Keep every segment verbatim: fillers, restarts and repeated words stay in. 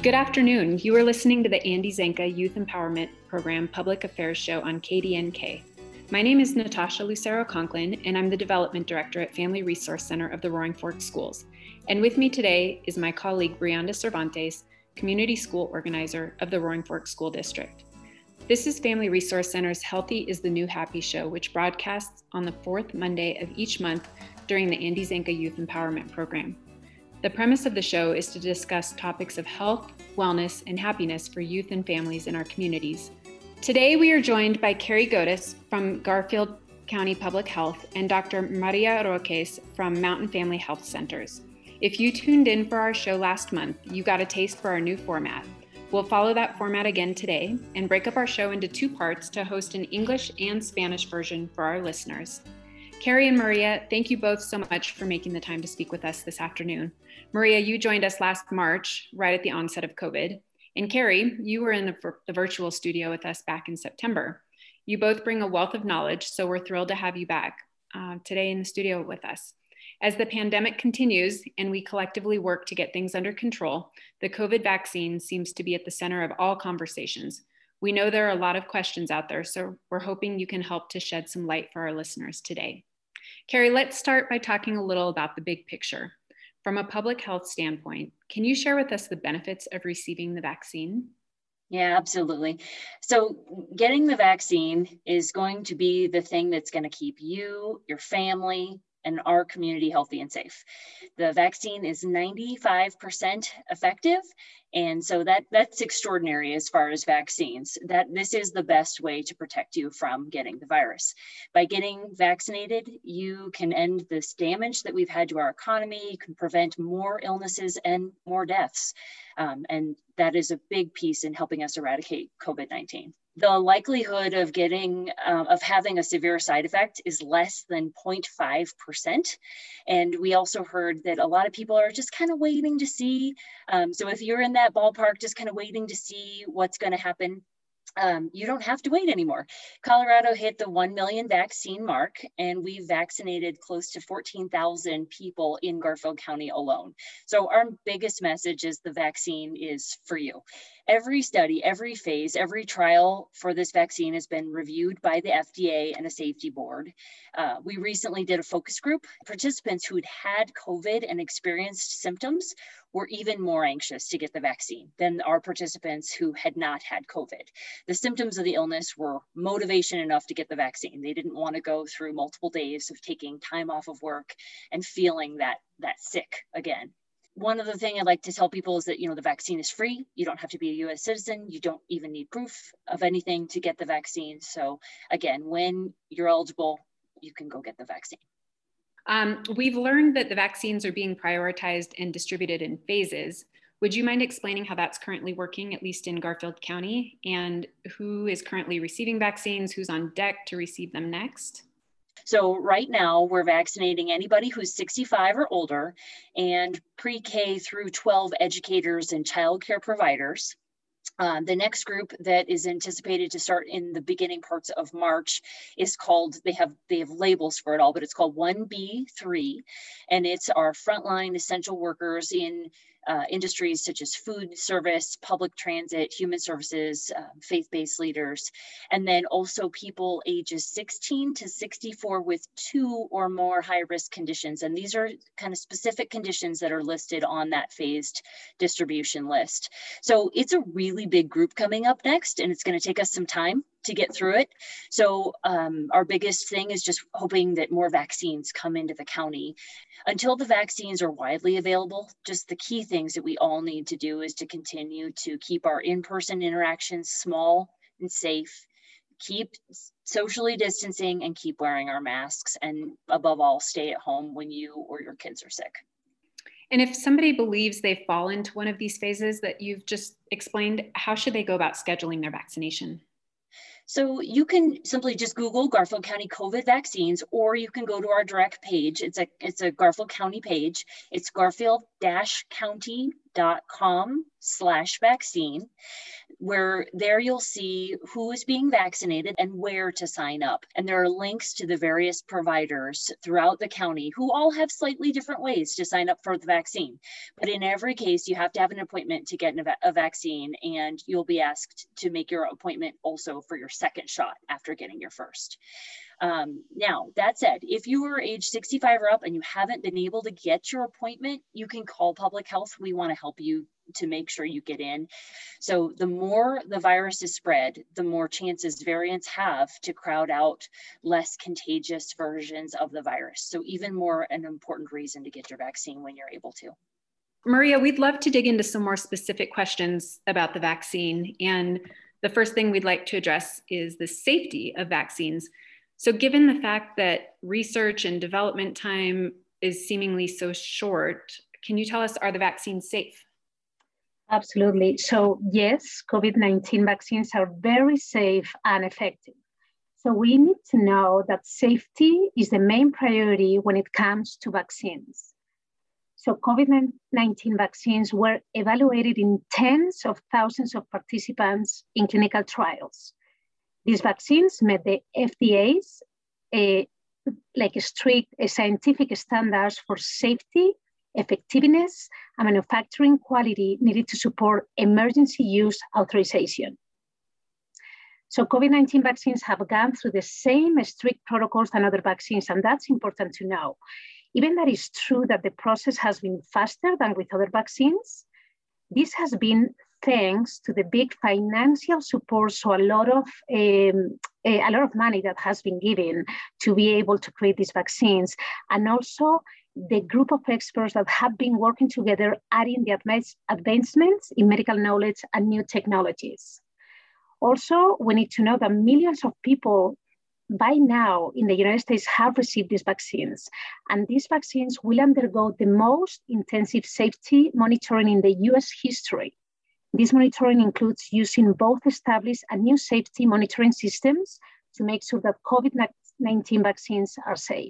Good afternoon. You are listening to the Andy Zanka Youth Empowerment Program Public Affairs Show on K D N K. My name is Natasha Lucero Conklin, and I'm the Development Director at Family Resource Center of the Roaring Fork Schools. And with me today is my colleague, Brianda Cervantes, Community School Organizer of the Roaring Fork School District. This is Family Resource Center's Healthy is the New Happy show, which broadcasts on the fourth Monday of each month during the Andy Zanka Youth Empowerment Program. The premise of the show is to discuss topics of health, wellness, and happiness for youth and families in our communities. Today, we are joined by Carrie Godis from Garfield County Public Health and Doctor Maria Roques from Mountain Family Health Centers. If you tuned in for our show last month, you got a taste for our new format. We'll follow that format again today and break up our show into two parts to host an English and Spanish version for our listeners. Carrie and Maria, thank you both so much for making the time to speak with us this afternoon. Maria, you joined us last March, right at the onset of COVID. And Carrie, you were in the, the virtual studio with us back in September. You both bring a wealth of knowledge, so we're thrilled to have you back uh, today in the studio with us. As the pandemic continues and we collectively work to get things under control, the COVID vaccine seems to be at the center of all conversations. We know there are a lot of questions out there, so we're hoping you can help to shed some light for our listeners today. Carrie, let's start by talking a little about the big picture. From a public health standpoint, can you share with us the benefits of receiving the vaccine? Yeah, absolutely. So getting the vaccine is going to be the thing that's going to keep you, your family, and our community healthy and safe. The vaccine is ninety-five percent effective. And so that, that's extraordinary as far as vaccines, that this is the best way to protect you from getting the virus. By getting vaccinated, you can end this damage that we've had to our economy, you can prevent more illnesses and more deaths. Um, and that is a big piece in helping us eradicate COVID nineteen. The likelihood of getting, uh, of having a severe side effect is less than zero point five percent. And we also heard that a lot of people are just kind of waiting to see. Um, so if you're in that ballpark, just kind of waiting to see what's going to happen, Um, you don't have to wait anymore. Colorado hit the one million vaccine mark, and we've vaccinated close to fourteen thousand people in Garfield County alone. So our biggest message is the vaccine is for you. Every study, every phase, every trial for this vaccine has been reviewed by the F D A and a safety board. Uh, we recently did a focus group. Participants who'd had COVID and experienced symptoms were even more anxious to get the vaccine than our participants who had not had COVID. The symptoms of the illness were motivation enough to get the vaccine. They didn't want to go through multiple days of taking time off of work and feeling that, that sick again. One other thing I'd like to tell people is that, you know, the vaccine is free. You don't have to be a U S citizen. You don't even need proof of anything to get the vaccine. So again, when you're eligible, you can go get the vaccine. Um, we've learned that the vaccines are being prioritized and distributed in phases. Would you mind explaining how that's currently working, at least in Garfield County, and who is currently receiving vaccines, who's on deck to receive them next? So right now we're vaccinating anybody who's sixty-five or older and pre-K through twelve educators and childcare providers. Uh, the next group that is anticipated to start in the beginning parts of March is called, they have they have labels for it all, but it's called one B three, and it's our frontline essential workers in uh, industries such as food service, public transit, human services, uh, faith-based leaders, and then also people ages sixteen to sixty-four with two or more high-risk conditions. And these are kind of specific conditions that are listed on that phased distribution list. So it's a really big group coming up next, and it's going to take us some time to get through it. So um, our biggest thing is just hoping that more vaccines come into the county. Until the vaccines are widely available, just the key things that we all need to do is to continue to keep our in-person interactions small and safe, keep socially distancing, and keep wearing our masks, and above all, stay at home when you or your kids are sick. And if somebody believes they fall into one of these phases that you've just explained, how should they go about scheduling their vaccination? So you can simply just Google Garfield County COVID vaccines, or you can go to our direct page. It's a it's a Garfield County page. It's garfield dash county dot com slash vaccine. where there you'll see who is being vaccinated and where to sign up. And there are links to the various providers throughout the county who all have slightly different ways to sign up for the vaccine. But in every case, you have to have an appointment to get a vaccine, and you'll be asked to make your appointment also for your second shot after getting your first. Um, now, that said, if you are age sixty-five or up and you haven't been able to get your appointment, you can call public health. We want to help you to make sure you get in. So the more the virus is spread, the more chances variants have to crowd out less contagious versions of the virus. So even more an important reason to get your vaccine when you're able to. Maria, we'd love to dig into some more specific questions about the vaccine. And the first thing we'd like to address is the safety of vaccines. So given the fact that research and development time is seemingly so short, can you tell us, are the vaccines safe? Absolutely. So yes, COVID nineteen vaccines are very safe and effective. So we need to know that safety is the main priority when it comes to vaccines. So COVID nineteen vaccines were evaluated in tens of thousands of participants in clinical trials. These vaccines met the F D A's uh, like strict uh, scientific standards for safety, effectiveness, and manufacturing quality needed to support emergency use authorization. So COVID nineteen vaccines have gone through the same strict protocols than other vaccines, and that's important to know. Even that is true that the process has been faster than with other vaccines, this has been thanks to the big financial support, so a lot of um, a, a lot of money that has been given to be able to create these vaccines, and also the group of experts that have been working together, adding the advanced advancements in medical knowledge and new technologies. Also, we need to know that millions of people by now in the United States have received these vaccines, and these vaccines will undergo the most intensive safety monitoring in the U S history. This monitoring includes using both established and new safety monitoring systems to make sure that COVID nineteen vaccines are safe.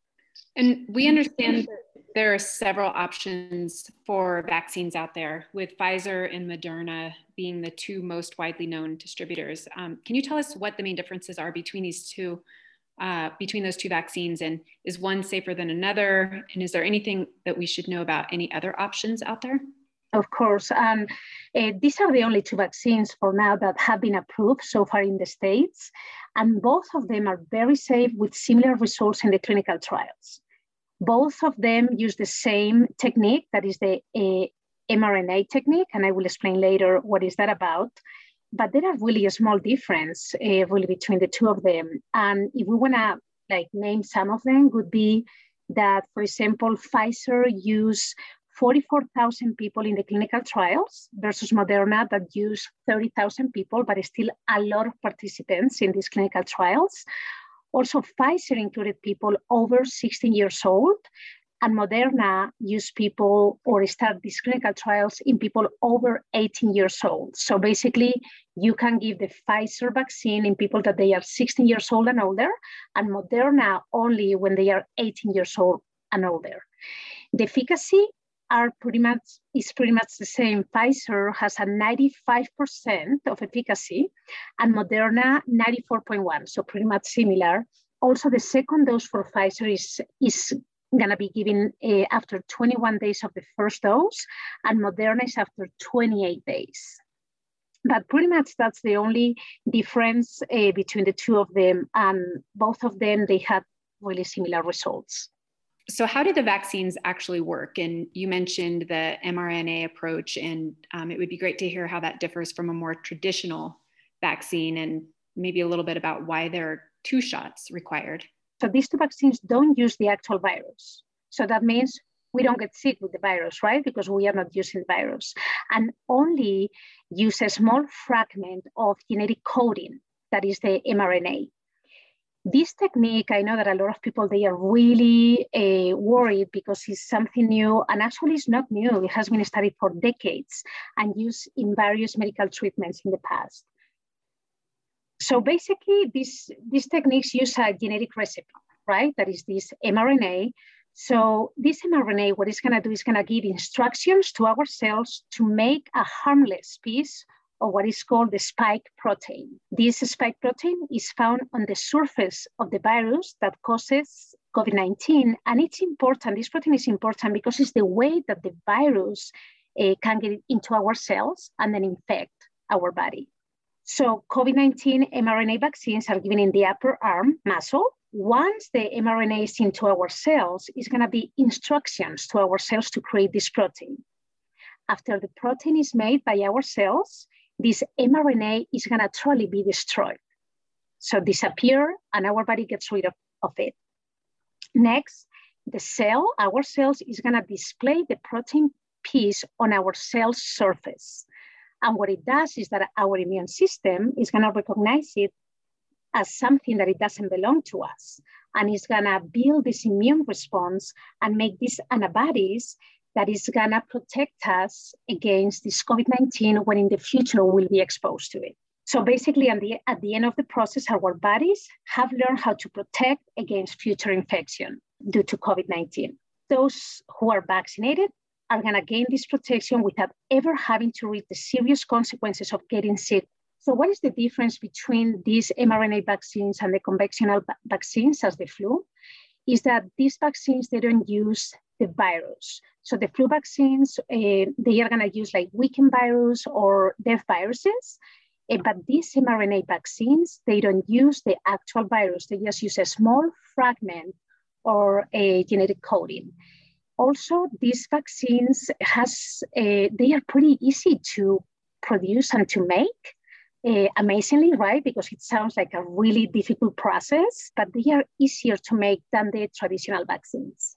And we understand there are several options for vaccines out there, with Pfizer and Moderna being the two most widely known distributors. Um, can you tell us what the main differences are between these two, uh, between those two vaccines, and is one safer than another? And is there anything that we should know about any other options out there? Of course, um, uh, these are the only two vaccines for now that have been approved so far in the States, and both of them are very safe with similar results in the clinical trials. Both of them use the same technique, that is the uh, mRNA technique, and I will explain later what is that about. But there are really a small difference uh, really between the two of them. And if we wanna like name some of them, would be that, for example, Pfizer used forty-four thousand people in the clinical trials versus Moderna that used thirty thousand people, but still a lot of participants in these clinical trials. Also, Pfizer included people over sixteen years old, and Moderna used people or started these clinical trials in people over eighteen years old. So basically, you can give the Pfizer vaccine in people that they are sixteen years old and older, and Moderna only when they are eighteen years old and older. The efficacy are pretty much, is pretty much the same. Pfizer has a ninety-five percent of efficacy and Moderna ninety-four point one, so pretty much similar. Also, the second dose for Pfizer is, is gonna be given uh, after twenty-one days of the first dose, and Moderna is after twenty-eight days. But pretty much that's the only difference uh, between the two of them, and both of them, they had really similar results. So how do the vaccines actually work? And you mentioned the mRNA approach, and um, it would be great to hear how that differs from a more traditional vaccine, and maybe a little bit about why there are two shots required. So these two vaccines don't use the actual virus. So that means we don't get sick with the virus, right? Because we are not using the virus, and only use a small fragment of genetic coding, that is the mRNA. This technique, I know that a lot of people, they are really uh, worried because it's something new, and actually it's not new. It has been studied for decades and used in various medical treatments in the past. So basically, this, these techniques use a genetic recipe, right? That is this mRNA. So this mRNA, what it's gonna do is gonna give instructions to our cells to make a harmless piece of what is called the spike protein. This spike protein is found on the surface of the virus that causes COVID nineteen. And it's important, this protein is important because it's the way that the virus uh, can get into our cells and then infect our body. So COVID nineteen mRNA vaccines are given in the upper arm muscle. Once the mRNA is into our cells, it's gonna be instructions to our cells to create this protein. After the protein is made by our cells, this mRNA is gonna truly be destroyed. So disappear, and our body gets rid of, of it. Next, the cell, our cells is gonna display the protein piece on our cell surface. And what it does is that our immune system is gonna recognize it as something that it doesn't belong to us. And it's gonna build this immune response and make these antibodies that is gonna protect us against this COVID nineteen when in the future we'll be exposed to it. So basically at the, at the end of the process, our bodies have learned how to protect against future infection due to COVID nineteen. Those who are vaccinated are gonna gain this protection without ever having to reap the serious consequences of getting sick. So what is the difference between these mRNA vaccines and the conventional vaccines as the flu? Is that these vaccines, they don't use the virus. So the flu vaccines, uh, they are gonna use like weakened virus or dead viruses, uh, but these mRNA vaccines, they don't use the actual virus. They just use a small fragment or a genetic coding. Also, these vaccines has, uh, they are pretty easy to produce and to make. Uh, amazingly, right? Because it sounds like a really difficult process, but they are easier to make than the traditional vaccines.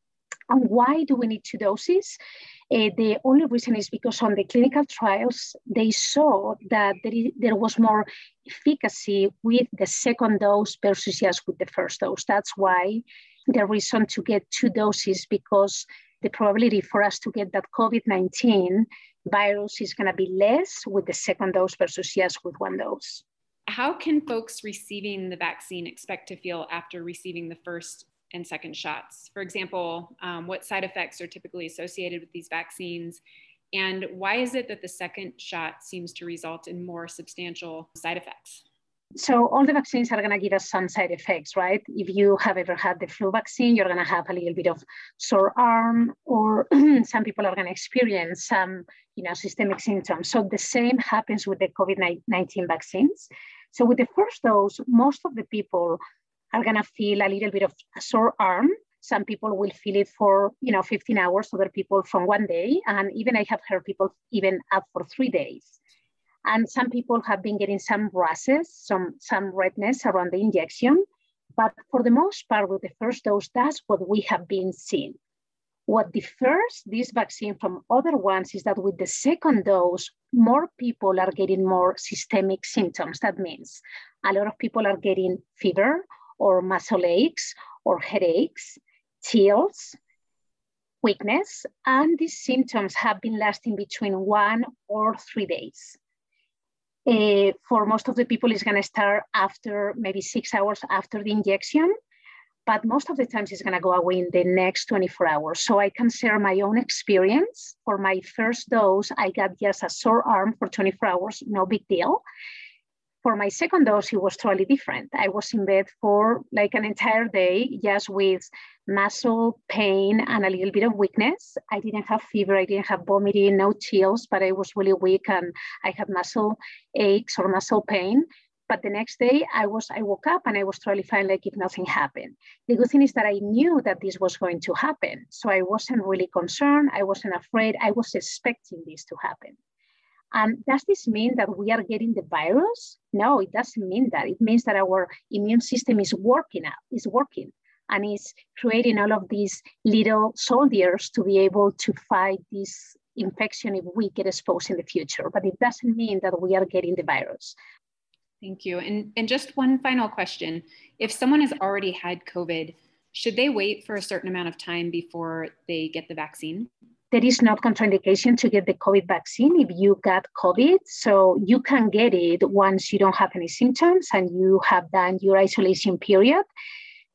And why do we need two doses? Uh, the only reason is because on the clinical trials, they saw that there, is, there was more efficacy with the second dose versus just with the first dose. That's why the reason to get two doses, because the probability for us to get that COVID nineteen virus is gonna be less with the second dose versus just with one dose. How can folks receiving the vaccine expect to feel after receiving the first and second shots? For example, um, what side effects are typically associated with these vaccines? And why is it that the second shot seems to result in more substantial side effects? So all the vaccines are gonna give us some side effects, right? If you have ever had the flu vaccine, you're gonna have a little bit of sore arm, or some people are gonna experience some, you know, systemic symptoms. So the same happens with the COVID nineteen vaccines. So with the first dose, most of the people are gonna feel a little bit of a sore arm. Some people will feel it for, you know, fifteen hours, other people from one day. And even I have heard people even up for three days. And some people have been getting some rashes, some, some redness around the injection. But for the most part, with the first dose, that's what we have been seeing. What differs this vaccine from other ones is that with the second dose, more people are getting more systemic symptoms. That means a lot of people are getting fever or muscle aches or headaches, chills, weakness, and these symptoms have been lasting between one or three days. Uh, for most of the people, it's gonna start after maybe six hours after the injection, but most of the times it's gonna go away in the next twenty-four hours. So I can share my own experience. For my first dose, I got just a sore arm for twenty-four hours, no big deal. For my second dose, it was totally different. I was in bed for like an entire day, just with muscle pain and a little bit of weakness. I didn't have fever, I didn't have vomiting, no chills, but I was really weak and I had muscle aches or muscle pain. But the next day I was, I woke up and I was totally fine, like if nothing happened. The good thing is that I knew that this was going to happen. So I wasn't really concerned, I wasn't afraid, I was expecting this to happen. And does this mean that we are getting the virus? No, it doesn't mean that. It means that our immune system is working out, is working, and is creating all of these little soldiers to be able to fight this infection if we get exposed in the future. But it doesn't mean that we are getting the virus. Thank you. And, and just one final question. If someone has already had COVID, should they wait for a certain amount of time before they get the vaccine? There is no contraindication to get the COVID vaccine if you got COVID. So you can get it once you don't have any symptoms and you have done your isolation period.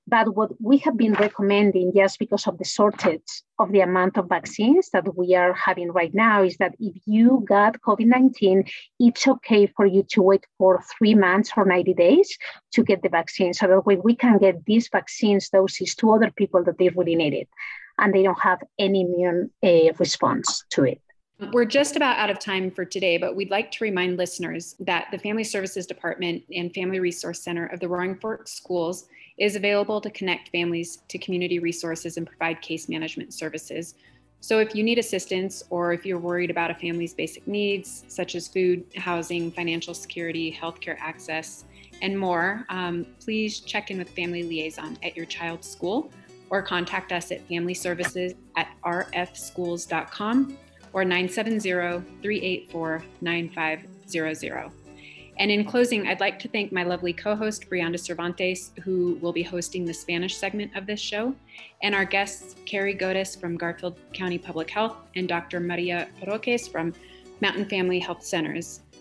But what we have been recommending, just because of the shortage of the amount of vaccines that we are having right now, is that if you got COVID nineteen, it's okay for you to wait for three months or ninety days to get the vaccine. So that way we can get these vaccines doses to other people that they really need it, and they don't have any immune uh, response to it. We're just about out of time for today, but we'd like to remind listeners that the Family Services Department and Family Resource Center of the Roaring Fork Schools is available to connect families to community resources and provide case management services. So if you need assistance, or if you're worried about a family's basic needs, such as food, housing, financial security, healthcare access, and more, um, please check in with Family Liaison at your child's school, or contact us at family services at r f schools dot com or nine seven zero, three eight four, nine five zero zero. And in closing, I'd like to thank my lovely co-host, Brianda Cervantes, who will be hosting the Spanish segment of this show, and our guests, Carrie Godis from Garfield County Public Health and Doctor Maria Roques from Mountain Family Health Centers.